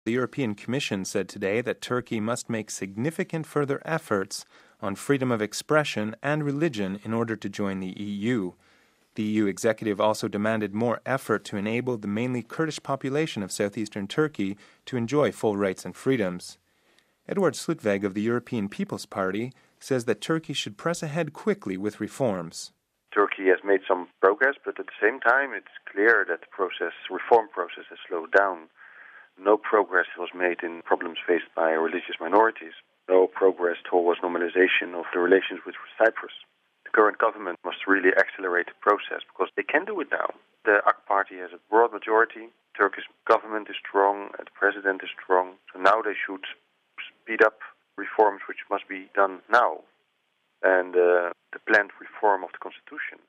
The European Commission said today that Turkey must make significant further efforts on freedom of expression and religion in order to join the EU. The EU executive also demanded more effort to enable the mainly Kurdish population of southeastern Turkey to enjoy full rights and freedoms. Edward Slutveg of the European People's Party says that Turkey should press ahead quickly with reforms. Turkey has made some progress, but at the same time it's clear that the reform process has slowed down. No progress was made in problems faced by religious minorities. No progress towards normalization of the relations with Cyprus. The current government must really accelerate the process because they can do it now. The AK Party has a broad majority. Turkish government is strong, and the president is strong. So now they should speed up reforms which must be done now. And the planned reform of the constitution